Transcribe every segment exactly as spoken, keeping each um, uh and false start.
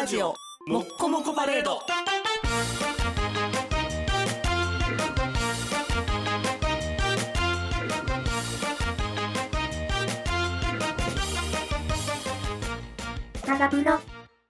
ラジオもっこもこパレード。 長風呂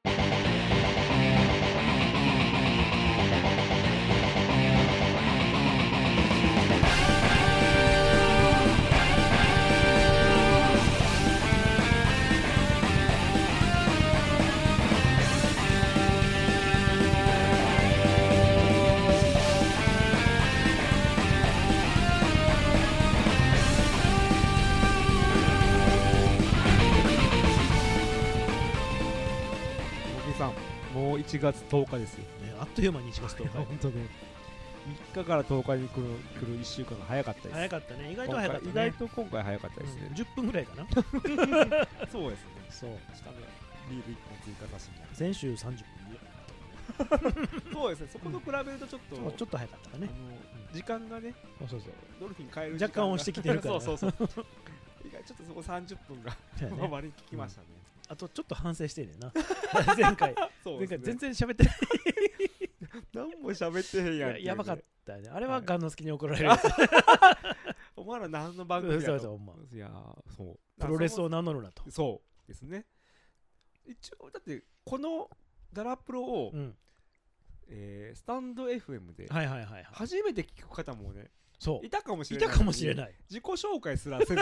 もういちがつとおかですよ、ね、 あっという間にいちがつとおか本当ねみっかからとおかに来る、来るいっしゅうかんが早かったです。 早かったね。意外と早かったね。 意外と今回早かったですね、 うん、じゅっぷんぐらいかなそうですね。 そうしかもビールいっぽん追加させてもらって先週さんじゅっぷんぐらいそうですね。そこと比べるとちょっと、 うん、ちょっと早かったかね。 あの時間がね、 そうそうそうドルフィン変える時間若干押してきてるからそうそうそう意外ちょっとそこさんじゅっぷんがね、割り聞きましたね、 うん、あとちょっと反省してんねんな前回そうですね、 前回全然喋ってない何も喋ってへんやん、ね、 や, やばかったね。あれはガンの好きに怒られる、はい、 お前ら何の番組やと。 そうそう、まいやそうプロレスを名乗るなと。 そうですね。一応だってこのダラプロを、うんえー、スタンド エフエム で初めて聞く方もね、そういたかもしれない。 いたかもしれない。 自己紹介すらせず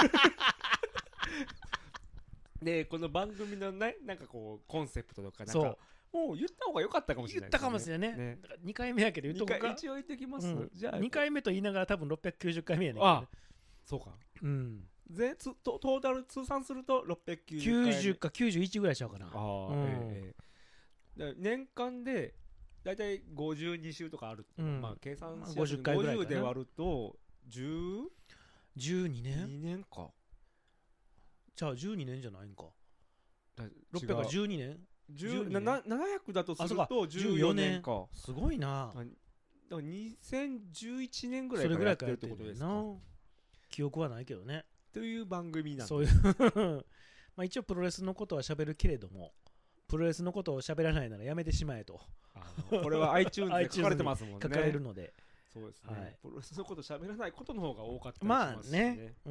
でこの番組のねなんかこうコンセプトとかなんかもう言った方が良かったかもしれない、ね、 言ったかもしれない ね, ねだからにかいめやけど言っとこうか。 一応言ってきます、うん、 じゃあにかいめと言いながら多分ろっぴゃくきゅうじゅっかいめやねん、ね、 ああそうか、 うんぜトトータル通算するとろっぴゃくきゅうじゅっかいめきゅうじゅうかきゅうじゅういちぐらいしちゃうかな。あ、 うんえー、年間でだいたいごじゅうに週とかある、うん、まあ計算しやすいごじゅっかいぐらいかな。ごじゅうで割るとじゅうじゅうにねんにねんか。 じゃあじゅうにねんじゃないんか。ろっぴゃくはじゅうにねんなななひゃくだとするとじゅうよねんか。 すごいな。 だからにせんじゅういちねんぐらいからやってるってことですか。 記憶はないけどね。 という番組なんで。 そういうまあ一応プロレスのことは喋るけれども、プロレスのことを喋らないならやめてしまえと。 これは iTunes で書かれてますもんね。 書かれるので。 そうですね、はい、プロレスのこと喋らないことの方が多かったりしますしね。まあね、うん、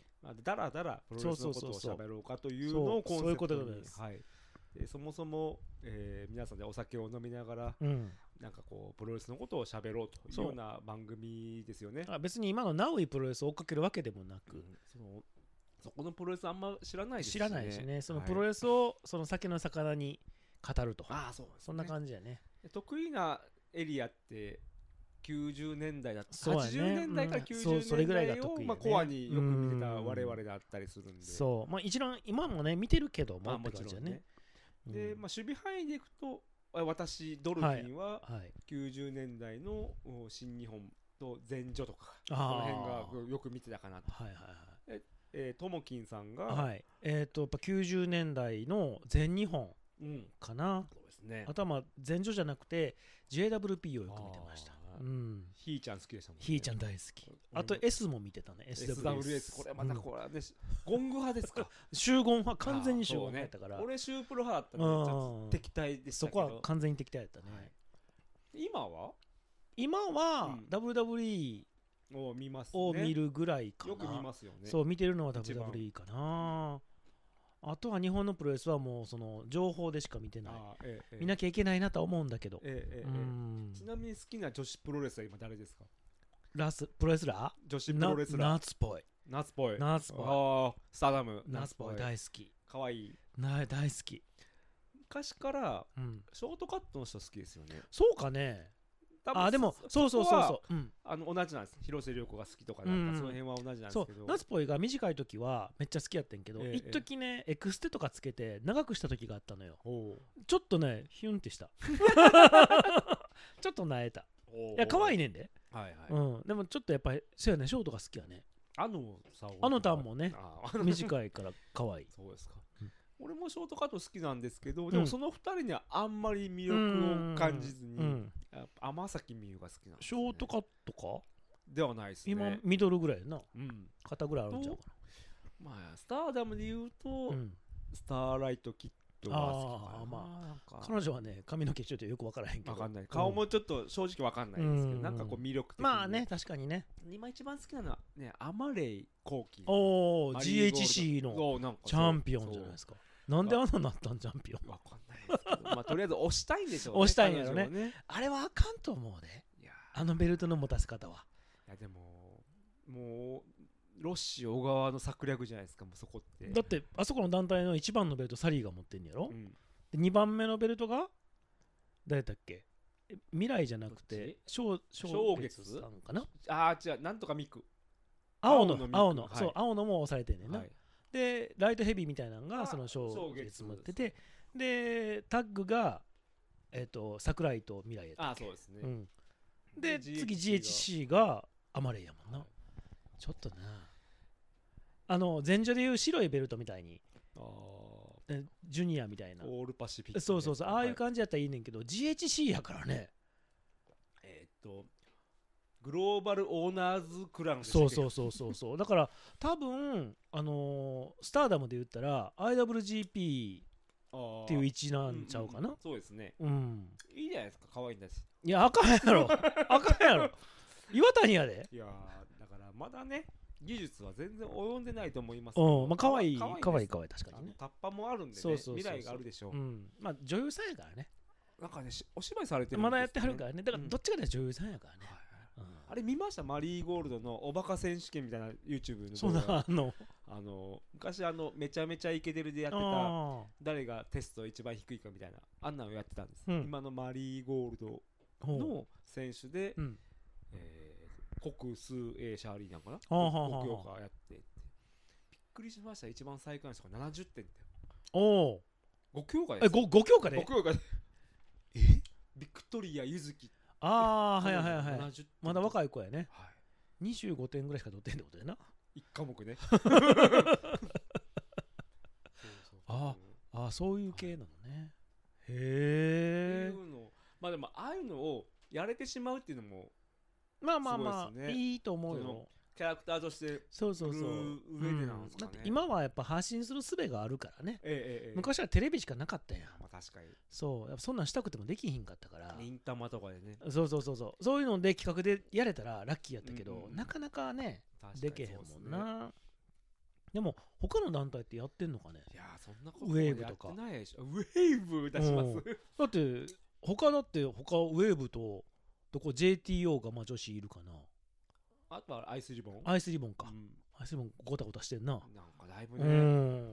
だらだらプロレスのことを喋ろうかというのをコンセプトに、はい、でそもそも、えー、皆さんでお酒を飲みながら、うん、なんかこうプロレスのことを喋ろうというような番組ですよね。 あ別に今のナウイプロレスを追っかけるわけでもなく、うん、 そのそこのプロレスあんま知らないですしね。知らないしね。そのプロレスをその酒の魚に語ると、 ああそうですね、 そんな感じやね。 得意なエリアってきゅうじゅうねんだいだったはちじゅうねんだいからきゅうじゅうねんだいをまあコアによく見てた我々だったりするんで、 そうまあ一番今もね見てるけどもって感じだね。 でまあ守備範囲でいくと私ドルフィンはきゅうじゅうねんだいの新日本と前女とかこの辺がよく見てたかなと。はいはいはい。えともきんさんがはいえっとやっぱきゅうじゅうねんだいの全日本かな。そうですね。あとはまあ前女じゃなくて ジェイダブリューピー をよく見てました。 うん、ひーちゃん好きでしたもんね。 ひーちゃん大好き。あと S も見てたね。 エスダブリューエス。これまたこれね、ゴング派ですか。 集合派、完全に集合派やったから。 俺シュープロ派だったので敵対でしたけど。 そこは完全に敵対やったね。 今は今は ダブリューダブリューイーを見ますを見るぐらいかな。 よく見ますよね。 そう見てるのは ダブリューダブリューイー かな。あとは日本のプロレスはもうその情報でしか見てない、ええ、見なきゃいけないなとは思うんだけど、ええええ、ちなみに好きな女子プロレスは今誰ですか？ ラスプロレスラー？ 女子プロレスラー。 夏っぽい。 夏っぽい。 夏っぽい。 ああ、スターダム。 夏っぽい大好き。 かわいい。 な大好き。 昔からショートカットの人好きですよね。 そうかね。あでもそうそうそうそう、うん、 あの同じなんです。広瀬涼子が好きとかなんかその辺は同じなんですけど、 そう夏っぽいが短い時はめっちゃ好きやってんけど、ええ、一時ねエクステとかつけて長くした時があったのよ。ちょっとねヒュンってしたちょっとなえた。いや可愛いねんで、はいはいうん、でもちょっとやっぱりそうやねショートが好きやね。 あのさあのターンもね短いから可愛い。 そうですか。俺もショートカット好きなんですけど、でもそのふたりにはあんまり魅力を感じずに、うん、天崎美優が好きなんです、ね、 ショートカットかではないですね。 今ミドルぐらいやな、うん、肩ぐらいあるんちゃうかな。 まあスターダムで言うと、うん、スターライトキットが好きかな。 あまあなんか彼女はね髪の毛ちょっとよく分からへんけど、 分かんない、顔もちょっと正直分かんないですけど、なんかこう魅力的に、 まあね確かにね。 今一番好きなのはねアマレイコウキ、 おお ジーエイチシー のチャンピオンじゃないですか。なんであんなになったんチャンピオン。 分かんないですけど、まあとりあえず押したいんでしょうね。 押したいんやろね。あれはあかんと思うで、あのベルトの持たせ方は。 いやでももうロッシー小川の策略じゃないですか、もうそこって。 だってあそこの団体のいちばんのベルトサリーが持ってんやろ、うん、でにばんめのベルトが誰だっけ、未来じゃなくて正月さんかな。 ああ違う、なんとかミク、 青の青の、はい、そう青のも押されてんねんな、はい、でライトヘビーみたいなのがその正月持ってて、でタッグがえっ、ー、と桜井と未来やったっけ。 あそうですね、うん、 で次 ジーエイチシー がアマレイやもんな、はい、ちょっとなあの前女でいう白いベルトみたいに、あジュニアみたいなオールパシフィック、 そうそうそう、ああいう感じやったらいいねんけど、はい、ジーエイチシー やからね、 えー、っとグローバルオーナーズクラン、 そうそうそうそうそうだから多分あのー、スターダムで言ったら アイダブリュージーピー っていう位置なんちゃうかな、うんうん、 そうですね、 うん、 いいじゃないですか、可愛いんだし。 いやあかんやろあかんやろ岩谷やで。 いやだからまだね技術は全然及んでないと思いますけど、うん、まあ可愛い可愛い可愛い確かにね。 タッパもあるんでね、そうそうそうそう、未来があるでしょう。うん、 まあ女優さんやからね。 なんかねお芝居されてるんです、ね、 まだやってはるからね。だからどっちかで女優さんやからね。 うんはいはいうん、あれ見ました、マリーゴールドのおバカ選手権みたいな YouTube の動画。そうだあのあの昔あのめちゃめちゃイケてるでやってた誰がテスト一番低いかみたいなあんなのやってたんです。うん、今のマリーゴールドの選手で、うんえー国数 A シャーリーなんかなご教科やってびっくりしました。一番最下位の人がななじゅってんって。おおご教科です。 え 5, 5教科でご教科でえビクトリアゆずき、 ああはいはいはい、まだ若い子やね、はい、にじゅうごてんぐらいしか取ってんってことやな、 いち科目ねああそういう系なのね、はい、へえっていうのまあでもああいうのをやれてしまうっていうのもまあまあまあ い, いいと思うよ。 キャラクターとしてそうそうそう上でなんですかね、 うん、だって今はやっぱ発信する術があるからね、 ええええ、 昔はテレビしかなかったやん、 まあ、確かにそうやっぱそんなんしたくてもできひんかったからインタマとかでね、 そうそうそうそうそういうので企画でやれたらラッキーやったけど、うんうん、なかなかねでけへんもんな。でも他の団体ってやってんのかね。 いやそんなことやってないでしょ。ウェーブ出します、うん、 だって他だって他ウェーブとどこ ジェーティーオー がまあ女子いるかな。 あとはアイスリボンアイスリボンか、うん、アイスリボンゴタゴタしてんな。 なんかだいぶね、うん、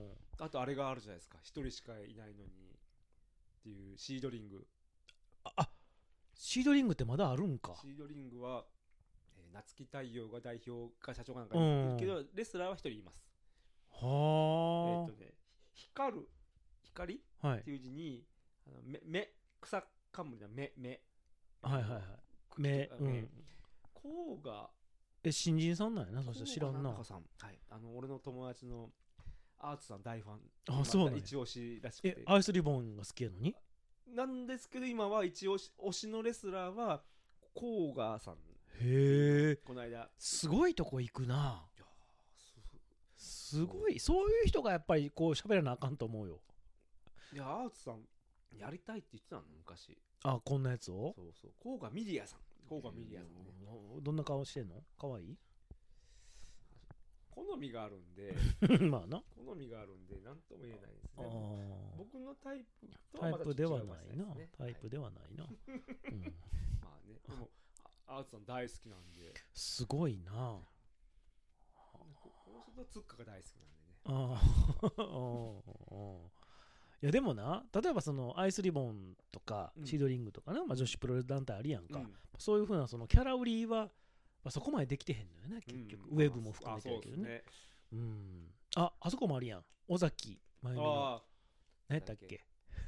あとあれがあるじゃないですか、一人しかいないのにっていうシードリング。 あ, あシードリングってまだあるんか。 シードリングは、えー、夏木太陽が代表か社長かなんかいるけど、うん、レスラーは一人います。はあ、えっ、ー、とね光る光、はい、っていう字にあの目目草冠の目目はいはいはい目、うん、 こうがえ新人さんなんやな。そしたら知らんな。 さん、はい、あの俺の友達のアーツさん大ファン。あそうなんや。 一押しらしくて。 えアイスリボンが好きやのになんですけど今は一押し推しのレスラーはコーガーさん。 へえ。 この間すごいとこ行くな。いやす, すごいそういう人がやっぱりこう喋らなあかんと思うよ。 いやアーツさんやりたいって言ってたの昔。 あこんなやつを。 そうそうコーガミリアさん。コーガミリアさんね。 どんな顔してんの？かわいい？ 好みがあるんでまあな好みがあるんで何とも言えないですね。僕のタイプとはまた違うかもしれないですね。タイプではないな。タイプではないな。うん、 まあねでもアーツさん大好きなんで。 すごいな。 この人とツッカが大好きなんでね。ああいやでもな例えばそのアイスリボンとかシードリングとかな、うんまあ、女子プロレス団体あるやんか、うん、そういうふうなそのキャラ売りは、まあ、そこまでできてへんのよね結局、うん、ウェーブも含めてるけどね。 あ, ね、うん、あ, あそこもあるやん尾崎真由美の何やったっけ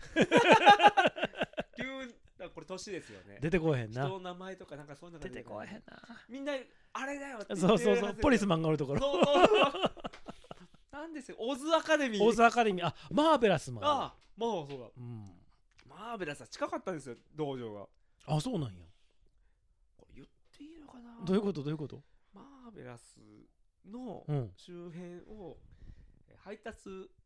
急にこれ年ですよね。 出てこへんな。 人の名前とかなんかそういうのが出てこへんな。 みんなあれだよってそうそうそうポリスマンがあるところそうそうそうなんですよオズアカデミー。 オズアカデミーあマーベラスもある。 あまあそうだ、うん、マーベラスは近かったんですよ道場が。 あそうなんや。 これ言っていいのかな。 どういうことどういうこと。 マーベラスの周辺を配達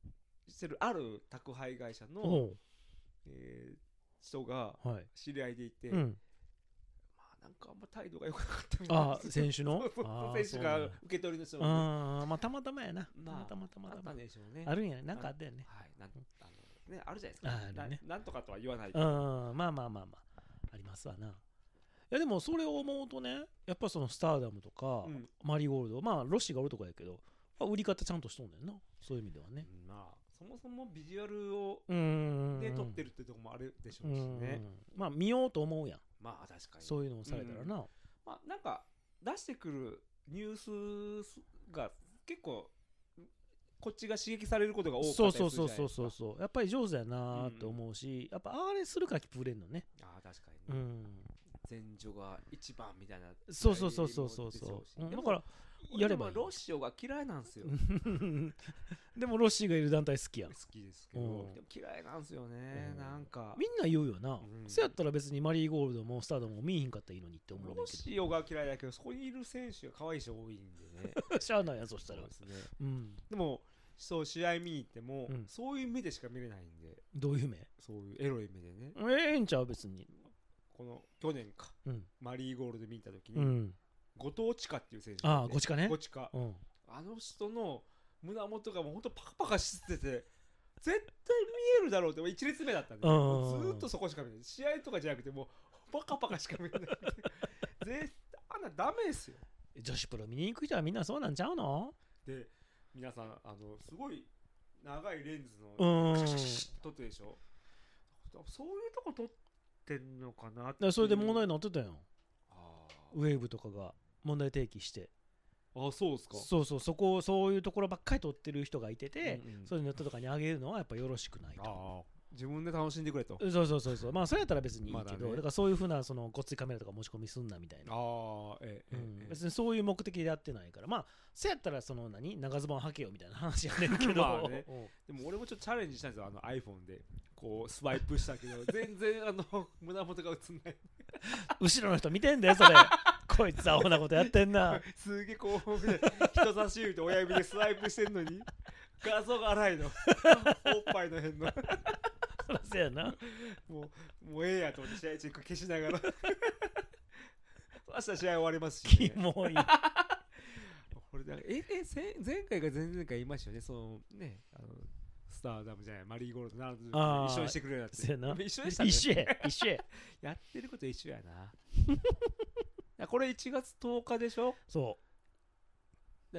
してるある宅配会社の、えー、人が知り合いでいて、はい、うん、まあなんかあんま態度が良くなかったみたいな。 あ選手の選手が受け取りの人も、ね、あまあたまたまやな、 まあ、 たまたまたまあったんでしょうね。 あるんやね、なんかあったよね。 はい、なんあのねあるじゃないですか。ああね、な, なんとかとは言わないけど、うん、まあまあまあまあありますわな。いやでもそれを思うとね、やっぱそのスターダムとか、うん、マリーゴールド、まあロッシーがおるとかやけど、売り方ちゃんとしとんねんな、そういう意味ではね。 うん、まあそもそもビジュアルをで撮ってるってとこもあるでしょうしね。 まあ見ようと思うやん。 まあ確かに。 そういうのをされたらな。うん、 まあなんか出してくるニュースが結構こっちが刺激されることが多かったりするじゃないですか。 そうそうそうそうそう。やっぱり上手やなって思うし、うん、やっぱあれするからプレーのね。 ああ確かにね。うん、前女が一番みたいな。 そうそうそうそうそうそう。だからやればいい。 ロッシオが嫌いなんですよ。 でもロッシーがいる団体好きやん。 好きですけど、うん、でも嫌いなんですよね、うん、なんかみんな言うよな、うん、そうやったら別にマリーゴールドもスタードも見えへんかったらいいのにって思うねんけど。 ロッシオが嫌いだけどそこにいる選手が可愛い人多いんでね。 しゃあないやそしたら。 そうですね、うん、でもそう試合見に行っても、うん、そういう目でしか見れないんで。 どういう目？ そういうエロい目でね。 ええんちゃう別に。 この去年か、うん、マリーゴールド見た時に、うん、後藤千佳っていう選手、 ああゴチカね、 ゴチカ、うん、あの人の胸元がもうほんとパカパカしてて絶対見えるだろうっていち列目だったんで、ずーっとそこしか見ない。試合とかじゃなくてもうパカパカしか見えない。絶対あんなダメですよ。 女子プロ見に行く人はみんなそうなんちゃうの？ で皆さんあのすごい長いレンズのカシャカシャ撮ってるでしょ。そういうとこ撮ってんのかなって。 それで問題になってたよ。ウェーブとかが問題提起して。 あ、そうですか。 そうそう、そこそういうところばっかり撮ってる人がいてて、うんうん、そういうネットとかに上げるのはやっぱよろしくないと。 あ、自分で楽しんでくれと。 そうそうそうそう。まあそれやったら別にいいけど、まだね、だからそういうふうなそのごっついカメラとか持ち込みすんなみたいな。 ああ、ええ、うんええ、別にそういう目的でやってないから、まあそうやったらその何長ズボン履けよみたいな話やねんけど。まあね、 でも俺もちょっとチャレンジしたんですよ、あの iPhone でこうスワイプしたけど全然あの胸元が映んない。 後ろの人見てんだよそれ。こいつアホなことやってんな。 すげえこう人差し指と親指でスワイプしてんのに画像が荒いの。おっぱいの辺の。 そらせやな。 もうもうええやと思って試合チェック消しながら。明日試合終わりますし、 ね。キモい。 これだええ前回が前々回言いましたよね。そのねあのスターダムじゃないマリーゴールドなる一緒にしてくれるやつ。一緒でしたね。 一緒や一緒や。 やってること一緒やな。これいちがつとおかでしょ。 そう。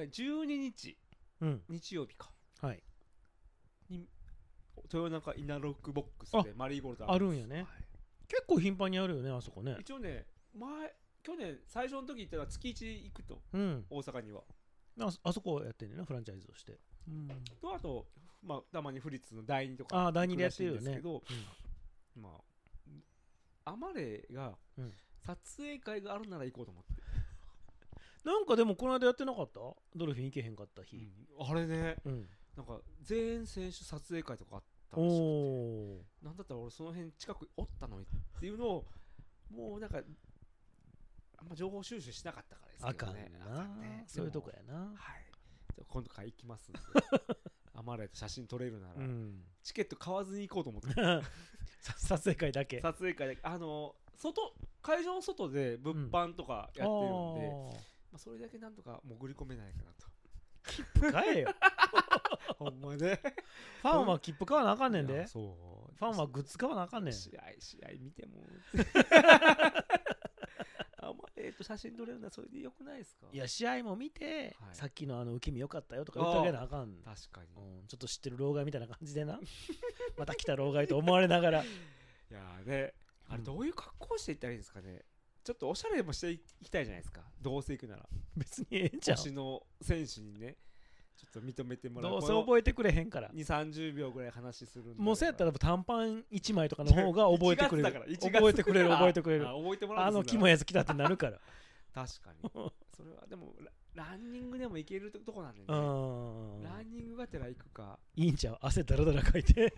だじゅうににち、うん、日曜日か。 はい。 に豊中イナロックボックスでマリーゴールドあ, あるんやね、はい。結構頻繁にあるよねあそこね。 一応ね前去年最初の時行ったら月いち行くと、うん、大阪には。 あ, あそこやってんねんなフランチャイズをして。 うん、とあとまあたまにフリッツのだいにとかあだいにでやってるよね。 けど、うん、まあアマレが、うん撮影会があるなら行こうと思って。 なんかでもこの間やってなかった？ドルフィン行けへんかった日、 うん、あれね、うん、なんか全員選手撮影会とかあったらしくて、なんだったら俺その辺近くおったのにっていうのをもうなんかあんま情報収集しなかったからですけどね。 あかんな、ね、そういうとこやな。はい、 じゃ今度から行きますんでアマレと写真撮れるなら、うん、チケット買わずに行こうと思って撮影会だけ撮影会だけあの外会場の外で物販とかやってるんで、うんまあ、それだけなんとか潜り込めないかなと。 切符買えよ。 ほんまね。 ファンは切符買わなあかんねんで。 そうファンはグッズ買わなあかんねん。 試合試合見てもあ、まあ、えー、と写真撮れるのはそれでよくないですか。 いや試合も見て、はい、さっきのあの受け身よかったよとか言ってあげなあかん。 確かに、 うん、ちょっと知ってる老害みたいな感じでなまた来た老害と思われながら。いやーねあれどういう格好していったらいいんですかね。ちょっとおしゃれもしていきたいじゃないですか。どうせ行くなら別にええんちゃう。 推しの選手にねちょっと認めてもらう。 どうせ覚えてくれへんから。 にじゅうさんじゅうびょうぐらい話するんだ。 もうそうやったら短パンいちまいとかの方が覚えてくれる。覚えてくれる覚えてくれる。 あ, 覚えてもらうあのキモいやつ来たってなるから。 確かにそれはでも ラ, ランニングでもいけるとこなんでね。ランニングがてら行くかいいんちゃう。汗だらだらかいて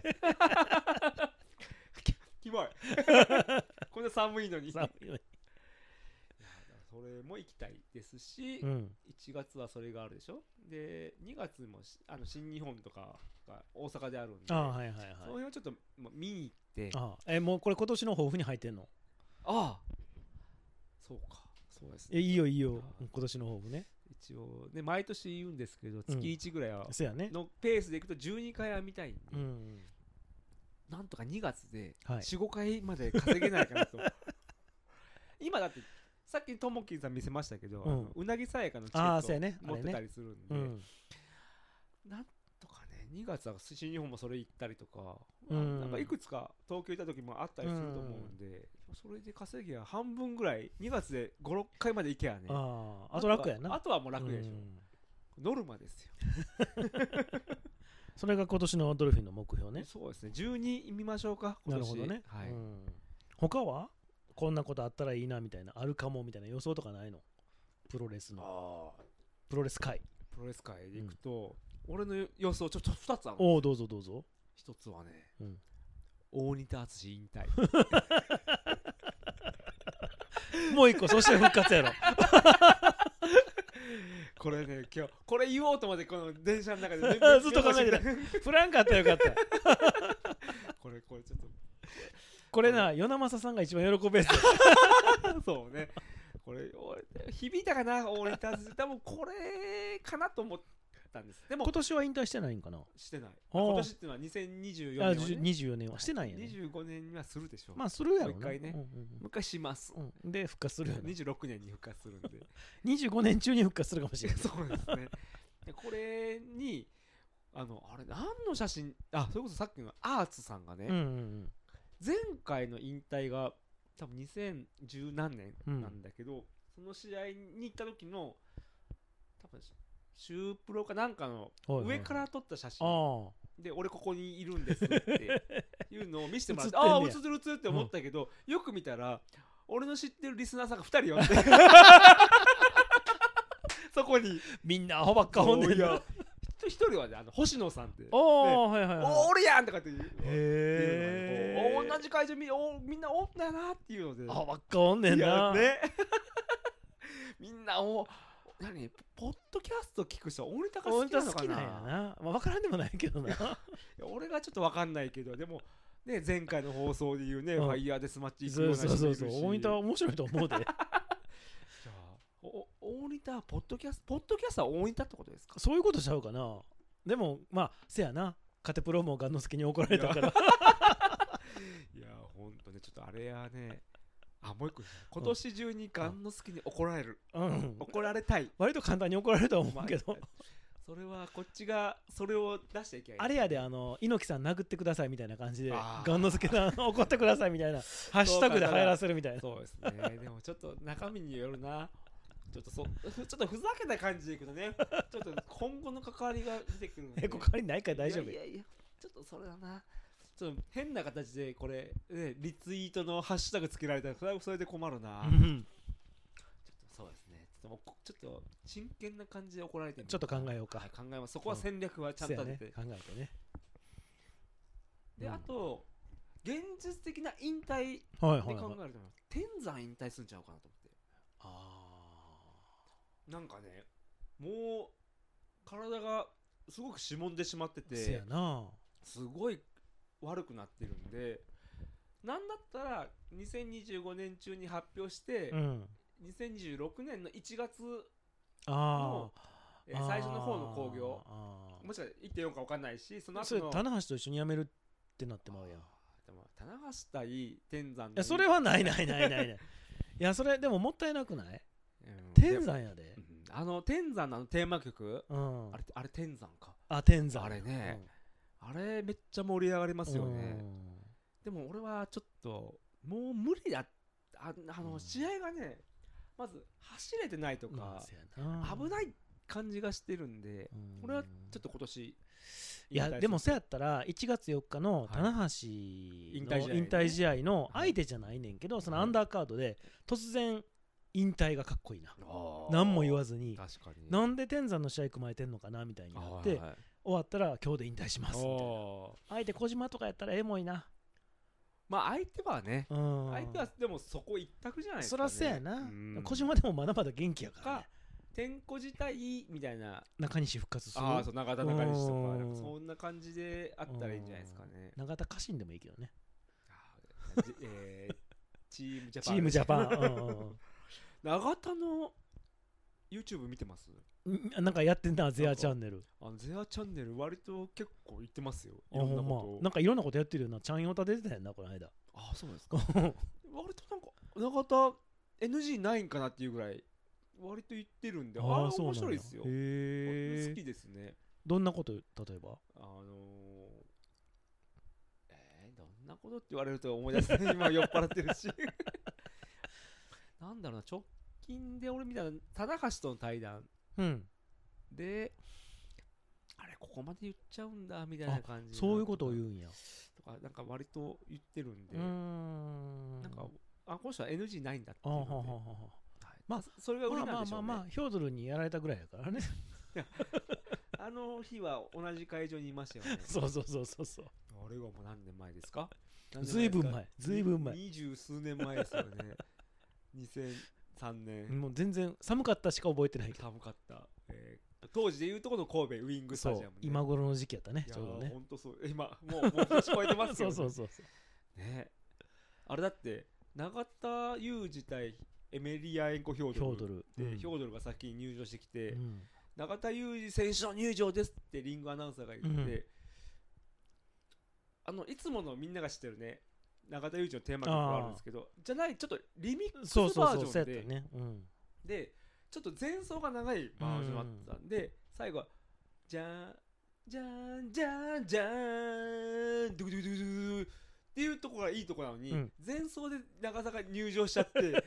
キモいこんな寒いのに。 寒いのにそれも行きたいですし、 うん、 いちがつはそれがあるでしょ。でにがつもあの新日本とかが大阪であるんで、 あ、はいはいはい、 その辺をちょっと見に行って、 あえもうこれ今年の抱負に入ってんの？ ああそうか、そうですね。 えいいよいいよ、今年の抱負ね。 一応ね毎年言うんですけど、月いちぐらいはのペースでいくとじゅうにかいは見たいんで、 うん、 なんとかにがつではい、 よん、ごかいまで稼げないかなと今だってさっきともきんさん見せましたけど、うん、あのうなぎさやかのチケット持ってたりするんで、ねねうん、なんとかねにがつは新日本もそれ行ったりとか、うん、なんかいくつか東京行った時もあったりすると思うんで、うん、それで稼ぎは半分ぐらいにがつでご、ろっかいまで行けやね。 ああと楽やな。 あとはもう楽でしょ、うん、ノルマですよそれが今年のドルフィンの目標ね。 そうですね、じゅうに見ましょうか今年。 なるほどね、 はい、うん、 他はこんなことあったらいいなみたいな、あるかもみたいな予想とかないの？プロレスのプロレス界プロレス界でいくと、うん、俺の予想ちょっとふたつある。 おお、どうぞどうぞ。 ひとつはね、 うん、 大仁田敦引退もう一個、そして復活やろこれね、今日これ言おうと思ってこの電車の中で、ね、 ずっと考えてたフランかったらよかったこれこれちょっとこれな、与那政さんが一番喜ぶやつそうね、これ響いたかな、大仁田敦。多分これかなと思ったんです。でも今年は引退してないんかな。 してない。今年っていうのはにせんにじゅうよねん、ね、 にじゅうよねんはしてないんやね。 にじゅうごねんにはするでしょう。 まあするやろな、 もう一回ね、うんうん、もう一回します、 うん、で復活するやろ。 にじゅうろくねんに復活するんでにじゅうごねん中に復活するかもしれないそうですね。でこれにあのあれ何の写真、あ、それこそさっきのアーツさんがね、 うんうんうん、 前回の引退が多分にせんじゅう何年なんだけど、うん、その試合に行った時の多分シュープロかなんかの上から撮った写真、はいはいはい、で俺ここにいるんですっていうのを見せてもらってああ映ってる映ってるって思ったけど、うん、よく見たら俺の知ってるリスナーさんがふたり呼んでそこにみんなアホばっかほんでんな。 一人はね、あの星野さんって、ね、 おー、はいはいはい、 お俺やんとかって言う、 へー、同じ会場みおみんなおんだなっていうので、 アホばっかほんでんな、 ね、みんなお何ポッドキャスト聞く人大仁田が好きなのかな。 好きなんやな、まあ、分からんでもないけどな俺がちょっと分かんないけど、でもね、前回の放送で言うね、うん、ファイヤーデスマッチ行くような人いるし、 そうそうそう、大仁田は面白いと思うで大仁田ポッドキャストポッドキャストは大仁田ってことですか。 そういうことちゃうかな。でもまあせやな、カテプロもガンノスケに怒られたからいやほんとね、ちょっとあれやね、あもう一個今年中にガンノスケに怒られる、うん、怒られたい。 割と簡単に怒られると思うけどそれはこっちがそれを出していけない。 あれやで、あの猪木さん殴ってくださいみたいな感じでガンノスケさん怒ってくださいみたいなハッシュタグで流行らせるみたいな。 そうですねでもちょっと中身によるなちょっとそちょっとふざけた感じでいくとね、ちょっと今後の関わりが出てくるので、 ね、え、関わりないから大丈夫。 いやいやいや、ちょっとそれだな。ちょっと変な形でこれ、ね、リツイートのハッシュタグつけられたらそれはそれで困るな。ちょっとそうですね。ちょっとちょっと真剣な感じで怒られてみる。 ちょっと考えようか。 はい、考えます。そこは戦略はちゃんと立てて、 ね、考えてね。 で、うん、あと現実的な引退で考えると、天山引退するんちゃうかなと思って。ああ。なんかね、もう体がすごくしもんでしまってて、 せやな、 すごい悪くなってるんで、なんだったらにせんにじゅうごねん中に発表して、うん、にせんにじゅうろくねんのいちがつのえー、最初の方の興行、もしかしたら いってんよん か分かんないし、その後のそれ棚橋と一緒に辞めるってなってまうやん。 でも棚橋対天山の、いやそれはないないないないないいやそれでももったいなくない、うん、天山やで、 うん、あの天山のあのテーマ曲、うん、あれあれ天山か、 あ天山あれね、うん、あれめっちゃ盛り上がりますよね、うん、でも俺はちょっともう無理だ、あ, あの試合がね、まず走れてないとか、うん、危ない感じがしてるんで、うん、俺はちょっと今年いやでもそうやったらいちがつよっかの棚橋の引退試合の相手じゃないねんけど、はい、そのアンダーカードで突然引退がかっこいいな、何も言わずに、確かになんで天山の試合組まれてんのかなみたいになって、はいはい、終わったら今日で引退しますみたいな。相手小島とかやったらエモいな。 まあ相手はね、うん、相手はでもそこ一択じゃないですかね。 そらそうやな、うん、小島でもまだまだ元気やからね。 天子自体みたいな中西復活する。 ああそう中田中西とかなんかそんな感じであったらいいんじゃないですかね。 永田家臣でもいいけどね。 あえー、チームジャパンチームジャパン永田の YouTube 見てます？ なんかやってんなゼアチャンネル。 あのゼアチャンネル割と結構言ってますよ。いろんなこと、 まあ、なんかいろんなことやってるよな。ちゃんよた出てたやんなこの間。 あそうですか。割となんか永田 エヌジー ないんかなっていうぐらい割と言ってるんで、ああ面白いですよ。へ好きですね。 どんなこと例えば？ あのー、えー、どんなことって言われると思い出せない。今酔っ払ってるしなんだろうな、直近で俺見たの棚橋との対談、うん、であれここまで言っちゃうんだみたいな感じ。 そういうことを言うんやとかなんか割と言ってるんで、うーんなんかあこの人は エヌジー ないんだっていうので、あははははまあそれが売りなんでしょうね。まあまあまあヒョードルにやられたぐらいやからねあの日は同じ会場にいましたよねそうそうそうそうそう。 あれはもう何年前ですか？ ずいぶん前ずいぶん前二十数年前ですよねにせんさんねん。 もう全然寒かったしか覚えてないけど。 寒かった、えー、当時でいうとこの神戸ウィングスタジアム、ね、 今頃の時期やったねちょうどね。 ほんとそう今もうもう聞こえてますけど、ね、 そうそうそうそうね。あれだって永田優自体エメリアエンコヒョードルヒョードルで、うん、ヒョードルが先に入場してきて、うん、永田裕二選手の入場ですってリングアナウンサーが言って、うん、あのいつものみんなが知ってるね永田裕二のテーマ曲があるんですけどじゃないちょっとリミックスバージョンでそうそうそうで、ねうん、でちょっと前奏が長いバージョンだったんで、うん、最後はじゃんじゃんじゃんじゃんドゥドゥドゥドゥっていうところがいいところなのに、うん、前奏で長田が入場しちゃって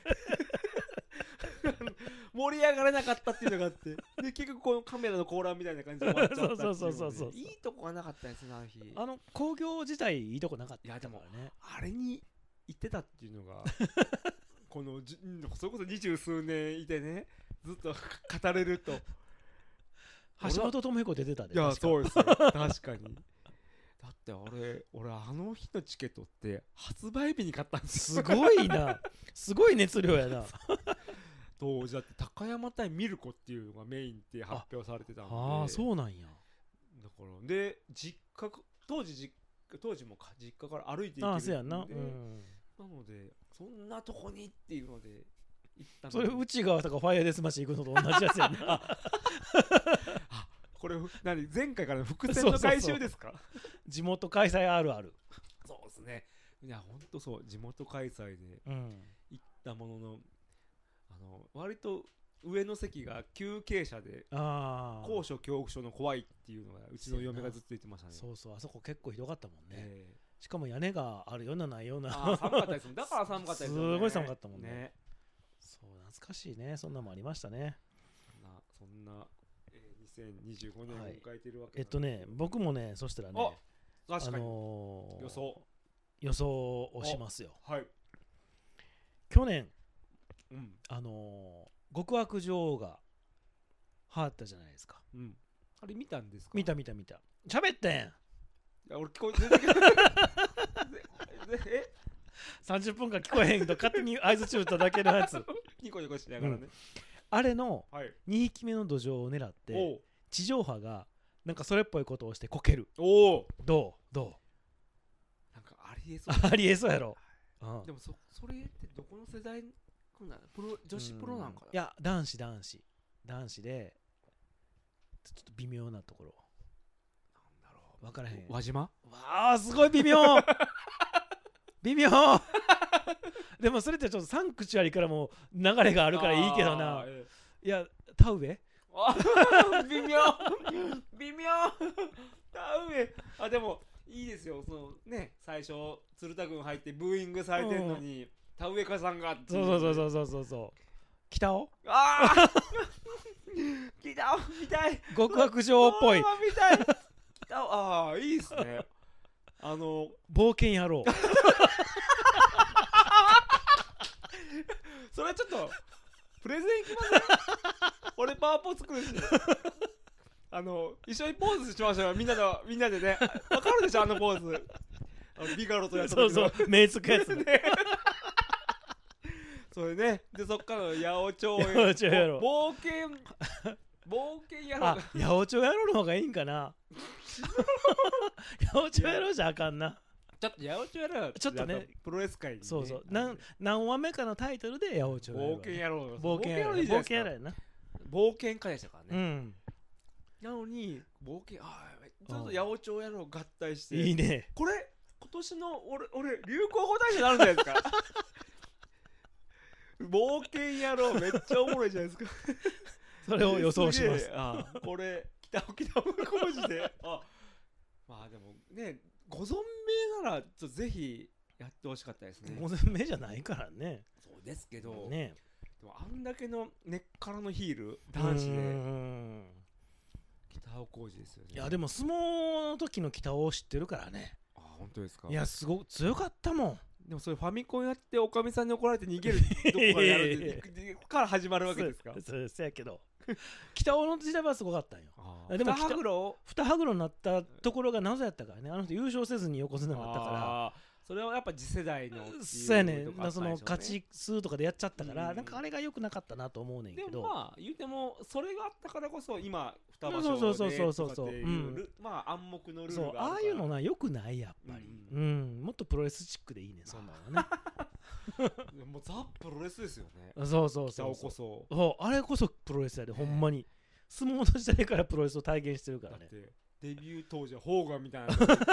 盛り上がれなかったっていうのがあってで結局このカメラのコーラーみたいな感じで終わっちゃったっていう、ね、そうそうそうそういいとこがなかったですねあの日。 あの興行自体いいとこなかった、 ね、いやでもあれに行ってたっていうのがこのじそれこそ二十数年いてねずっと語れると橋本智彦出てたで。 いやそうですよ確かにだってあれ俺あの日のチケットって発売日に買ったんですよ。すごいなすごい熱量やな当時だって高山対ミルコっていうのがメインって発表されてたんで。 ああそうなんや。 だからで実家当時実当時も実家から歩いて行けるんで、ああそうやな、うん、なのでそんなとこにっていうので行ったの。 それ内側とかファイアデスマッシュ行くのと同じやつやなあこれ何前回からの伏線の回収ですか？そうそうそう地元開催あるある。 そうですね。いやほんとそう地元開催で行ったものの、うん、あの割と上の席が急傾斜で高所恐怖症の怖いっていうのがうちの嫁がずっと言ってましたね。 そうそうあそこ結構ひどかったもんね、えー、しかも屋根があるようなないようなあ寒かったですだから寒かったですよね。 すごい寒かったもん ね, ねそう懐かしいね。そんなのもありましたね。 そんなそんな、えー、にせんにじゅうごねんを迎えているわけ、 はい、えっとね僕もねそしたらね確かに、 あのー、 予想予想をしますよ。 はい去年、 うん、 あのー、極悪女王がはったじゃないですか、 うん、あれ見たんですか？ 見た見た見た喋ったやん。いや俺聞こえてるえさんじゅっぷんかん聞こえへんと勝手に合図中打っただけのやつニコニコしながらね、うん、 あれのにひきめの土壌を狙って、はい、地上波がなんかそれっぽいことをしてこける。 おおどうどうなんかありえそうありえそうやろ、 うん、でも そ, それってどこの世代プロ女子プロなんかな。 いや男子男子男子でちょっと微妙なところなんだろう分からへん。 輪島。 わあすごい微妙微妙でもそれってちょっとサンクチュアリからも流れがあるからいいけどな、ええ、いや田植え微妙微妙田植えあでもいいですよ。そのね最初鶴田軍入ってブーイングされてんのに、うん、田植え家さんがそうそうそうそうそうそう北尾ああ北尾見たい。 極悪女王っぽい見たい北尾ああいいっすねあの冒険野郎それはちょっとプレゼンいきません俺パワポ作るしあの一緒にポーズしましょうよみんなのみんなでねわかるでしょあのポーズビガロとやったそうそう目つくやつねそれねでそっからの八百長八百長野郎冒険冒険野郎あ八百長野郎の方がいいんかな八百長野郎じゃあかんなちょっと八百長野郎ちょっとねプロレス界に、ね、 そうそう何何話目かのタイトルで八百長野郎冒険野郎冒険野郎冒険野郎やな冒険家でしたからね、 うん、 なのに冒険あちょっと八百長野郎合体していいねこれ今年の俺俺流行語大賞になるんじゃないですか冒険野郎めっちゃおもろいじゃないですかそれを予想しますあこれ北沖縄工事であまあでもねご存命ならちょっとぜひやってほしかったですねご存命じゃないからねそうですけど、 ね、 でもあんだけの根っからのヒール男子で北尾浩二ですよね。 いやでも相撲の時の北尾を知ってるからね。 あ本当ですか。 いやすごく強かったもん。 でもそれファミコンやっておかみさんに怒られて逃げるどこからやるってから始まるわけですか。 そうそうやけど北尾の時代はすごかったんよ。でも二羽黒二羽黒になったところが謎やったからね。あの人優勝せずに横綱になったからそれはやっぱ次世代のそうやねその勝ち数とかでやっちゃったから、うん、なんかあれが良くなかったなと思うねんけど。 でもまあ言うてもそれがあったからこそ今二場所でとかっていうまあ暗黙のルールがあるからそうああいうのな良くないやっぱり、うん、うん、もっとプロレスチックでいいねそんなのねもうザ・プロレスですよね。 そうそうそうこそそうあれこそプロレスやで、ね、ほんまに相撲の時代からプロレスを体現してるからね。 だってデビュー当時はホーガンみたいなのって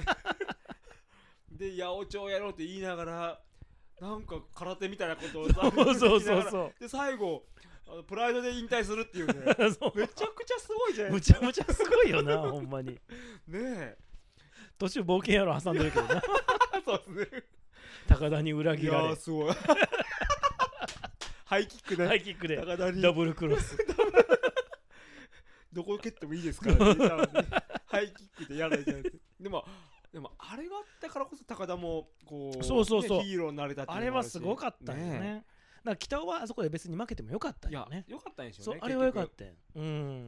で八百長やろうって言いながらなんか空手みたいなことをそうそうそうそうで最後あのプライドで引退するっていうねめちゃくちゃすごいじゃないですか。むちゃむちゃすごいよなほんまにねえ途中冒険野郎挟んでるけどなそうですね高田に裏切られいやすごいハイキックでハイキックで高田にダブルクロスどこ蹴ってもいいですからねハイキックでやらないじゃないですか。でもでもあれがあったからこそ高田もこうそうそうそう、 ね、ヒーローになれたっていうのあれはすごかったよね。ねだから北尾はあそこで別に負けてもよかったよね。 いやよかったんでしょうね。 そうあれはよかったよ。うん、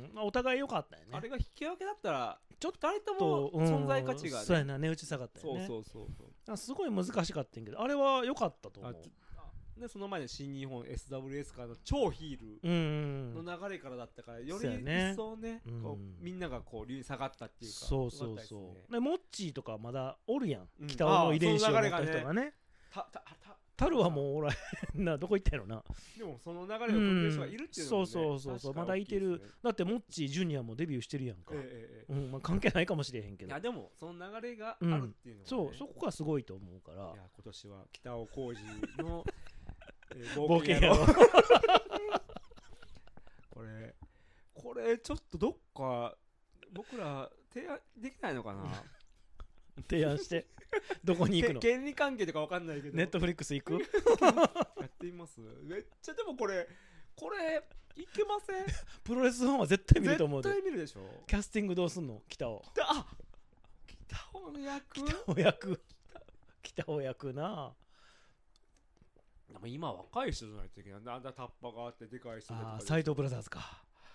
まあ、お互いよかったよね。 あれが引き分けだったらちょっと誰とも存在価値が、ね、 そうやな値打ち下がったよね。 そうそうそうそうすごい難しかったんけどあれは良かったと思う。 でその前の新日本 エスダブリューエス からの超ヒールの流れからだったからより一層ね、うん、こうみんながこう流に下がったっていうか。 そうそうそう、ね、でモッチーとかまだおるやん、うん、北尾の遺伝子を持った人がね。タルはもうおらへんなどこ行ったんやろな。 でもその流れを取ってる人がいるっていうのも、ね、 そうそうそうそうまだいてる、ね、だってモッチージュニアもデビューしてるやんか、ええええうんまあ、関係ないかもしれへんけど。 いやでもその流れがあるっていうのは、ねうん、 そうそこがすごいと思うから。いや今年は北尾浩二のえー、 冒険野郎これこれちょっとどっか僕ら提案できないのかな提案してどこに行くの権利関係とか分かんないけどネットフリックス行くやってみます。めっちゃでもこれこれいけませんプロレスファンは絶対見ると思うで。 絶対見るでしょ。 キャスティングどうすんの北尾あ北尾の役北尾役北尾役な。 でも今若い人じゃないといけない。だんだんタッパがあってでかい人でとか。 斎藤ブラザーズか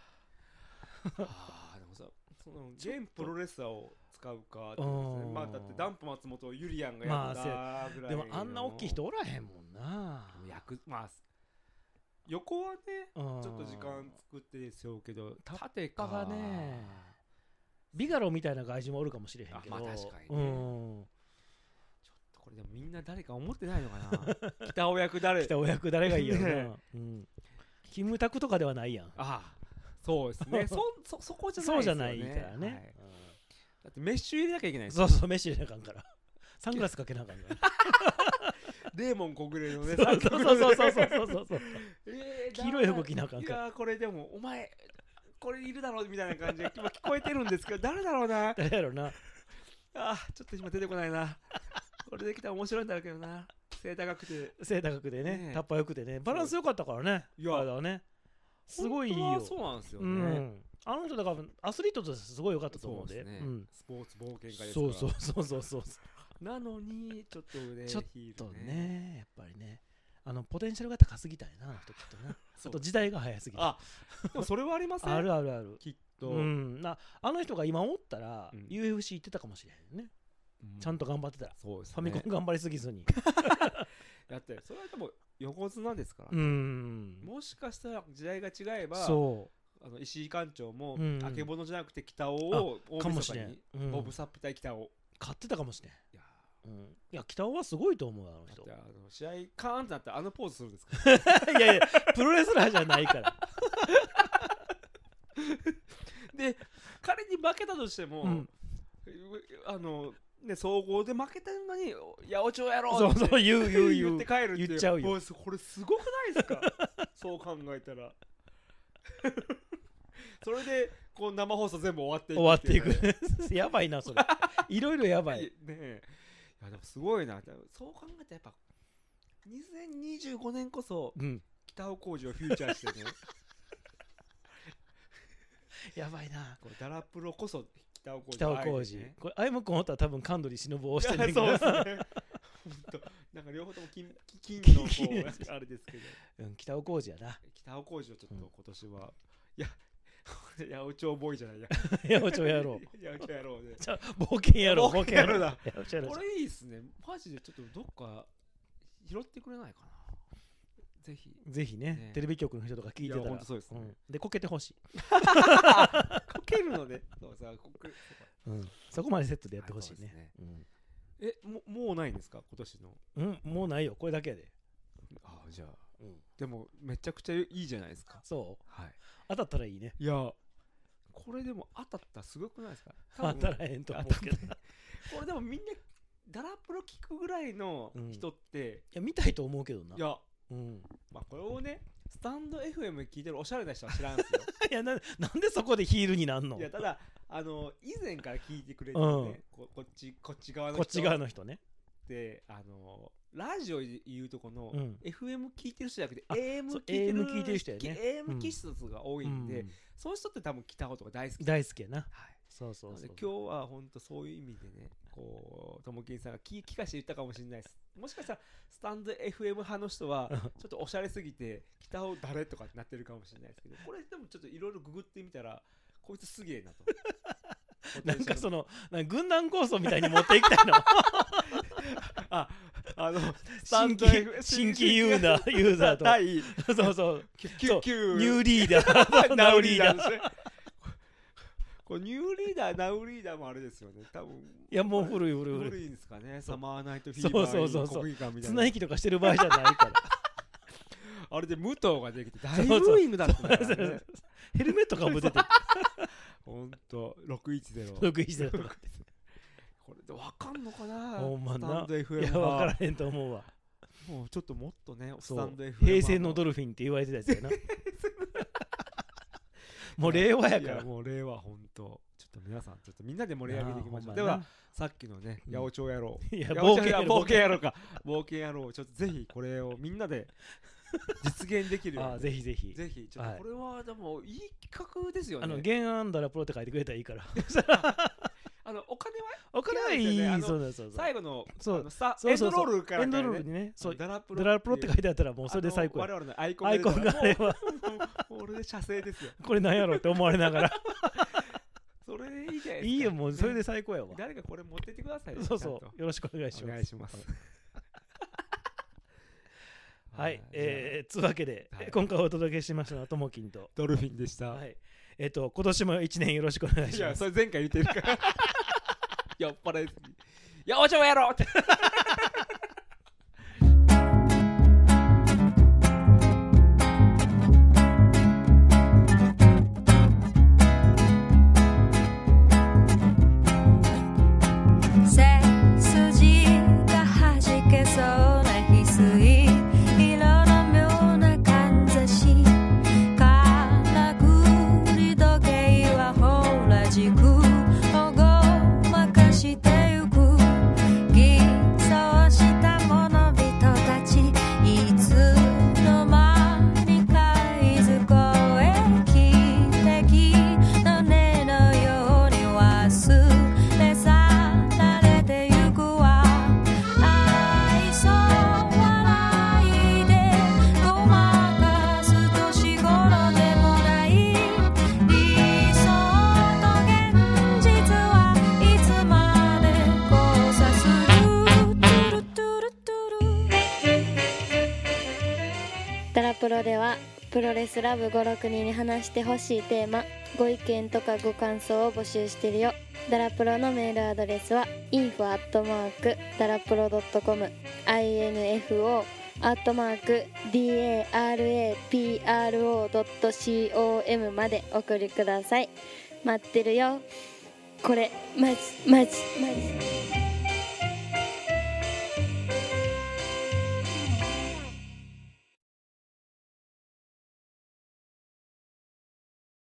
ああでもさその現プロレスラーを使うかってことですね。まあだってダンプ松本ゆりやんがやったぐらい、 まあ、でもあんな大きい人おらへんもんな。 役まあ横はねちょっと時間作ってでしょうけど縦かがねビガロみたいな外人もおるかもしれへんけど。 まあ確かにね、うんこれでもみんな誰か思ってないのかな北尾役誰北尾役誰がいいよな、ねうん、キムタクとかではないやん。ああそうですねそ, そ, そこじゃないですよね。 そうじゃないからね、はいうん、 だってメッシュ入れなきゃいけないですよ。そうそうメッシュ入れなあかんからサングラスかけなあかんからデーモン小暮のねそうそうそうそうそうそうそう、えー、黄色い服着なあかんから。 いやこれでもお前これいるだろうみたいな感じで今聞こえてるんですけど誰だろうな誰だろうなあちょっと今出てこないなこれできたら面白いんだろうけどな。背高くて背高くてね、ねタッパーよくてねバランス良かったからね。いやだねすごいいいよ。 そうなんですよね、うん、 あの人だからアスリートとしてすごい良かったと思うんで。 そうですね、うん、スポーツ冒険家ですから。 そうそうそうそうそうなのにちょっとねちょっとねやっぱりねあのポテンシャルが高すぎたよなあの人きっとなちょっと時代が早すぎた。 あでもそれはありませんあるあるあるきっと、 うん、なあの人が今おったら、うん、ユーエフシー 行ってたかもしれへんね。 ちゃんと頑張ってたら、 そうですね、 ファミコン頑張りすぎずにだってそれはでも横綱ですから、 うん、 もしかしたら時代が違えばそうあの石井館長も、 うん、 あけぼのじゃなくて北尾を大晦日に、うん、ボブサップ対北尾買ってたかもしれん。いや、 うん、 いや北尾はすごいと思うあの人。 だってあの試合カーンってなってあのポーズするんですかいやいやプロレスラーじゃないからで仮に負けたとしても、うん、あのね、総合で負けてるのに八百長やろうってそうそう言う言う言う言って帰るっていう言っちゃうよ。 これすごくないですかそう考えたらそれでこう生放送全部終わっていく、 終わっていくやばいなそれいろいろやばいねえ。いやでもすごいな、そう考えたらやっぱにせんにじゅうごねんこそ、うん、北尾浩二をフューチャーしてねやばいな、 これダラプロこそ北尾浩二、 北尾浩二、ね、これアイム君おったら多分神取忍をしてるんだけどそうですね本当なんか両方とも金金のこうあれですけど、 うん、北尾浩二やな。 北尾浩二をちょっと今年は、うん、いや八百長ボーイじゃないや八百長やろう八百長やろうねじゃあ冒険やろう冒険やろうだこれいいっすねマジで。ちょっとどっか拾ってくれないかな、ぜひぜひ ね, ねテレビ局の人とか聞いてたら、いや本当そうですね、うん、 でこけてほしいこけるのねそうさこけ、 うん、そこまでセットでやってほしい ね, ね、うん、 えももうないんですか今年の。 うんもうないよ、これだけやで。 ああじゃあ、うん、でもめちゃくちゃいいじゃないですか。 そう、 はい、 当たったらいいね。 いやこれでも当たったらすごくないですか。 当たらへんと思うけどこれでもみんなダラプロ聞くぐらいの人って、うん、いや見たいと思うけどな。 いや、 うん、 まあこれをねスタンド エフエム 聞いてるおしゃれな人は知らんすよいや な, なんでそこでヒールになんの。 いやただあの以前から聞いてくれてるね、うん、こ, こっちこっち側の人こっち側の人ね。 であのラジオで言うとこの、うん、エフエム 聞いてる人じゃなくてエーエム 聞いてる, 聞いてる人やね。 エーエム 気質が多いんで、うん、そういう人って多分北尾とか大好き大好きやな、はい、 そうそうそう。今日は本当そういう意味でねこうともきんさんが聞, 聞かせて言ったかもしれないです。もしかしたらスタンド エフエム 派の人はちょっとおしゃれすぎて北尾誰とかってなってるかもしれないですけど、これでもちょっといろいろググってみたらこいつすげえなとなんかそのなんか軍団構想みたいに持っていきたいのああの新規新規ユーザーユーザーと対そうそうニューリーダーナウリーダーですねこれニューリーダーナウリーダーもあれですよね多分。 いやもう古い古い古いんですかね。サマーナイトフィーバーそうそうそう国技館みたいな綱引きとかしてる場合じゃないからあれで武藤ができて大ブーイングだったから、ね、そうそうそうヘルメットかぶっててほんとろくいちゼロろくいちゼロとかこれで分かんのかなほんまな。 スタンド エフエムいや分からへんと思うわ。 もうちょっともっとねスタンド エフエム平成のドルフィンって言われてたやつやなもう令和やから。いやもう令和ほんとちょっと皆さんちょっとみんなで盛り上げていきましょう。ではさっきのね八百長野郎、 いや冒険冒険野郎か冒険野郎ちょっとぜひこれをみんなで実現できるようにあぜひぜひぜひちょっとこれはでもいい企画ですよね。 あの原案だらプロって書いてくれたらいいからあのお金はお金はいい、ね、そうだそうだ最後のそうあさエンドロールから、ね、 エンドロールにねそうダラプロダラプロって書いてあったらもうそれで最高や。 我々のアイコンアイコンがあれば俺で射精ですよこれなんやろって思われながらそれでいいじゃないですか。 いいよもうそれで最高やわ。 誰かこれ持ってってください。 そうそうよろしくお願いします。 お願いしますはい、えー、つうわけで、はい、今回お届けしましたのはともきんとドルフィンでした。 はい、えっ、ー、と今年も一年よろしくお願いします。いやそれ前回言ってるから酔っ払いすぎ。いやおちょやろうっておごまかしてゆくギタープロレスラブごろくにんに話してほしいテーマ、ご意見とかご感想を募集してるよ。ダラプロのメールアドレスは インフォ アットマーク ダラプロ ドットコム インフォ アットマーク ダラプロ ドットコム までお送りください。待ってるよ。これマジマジマジ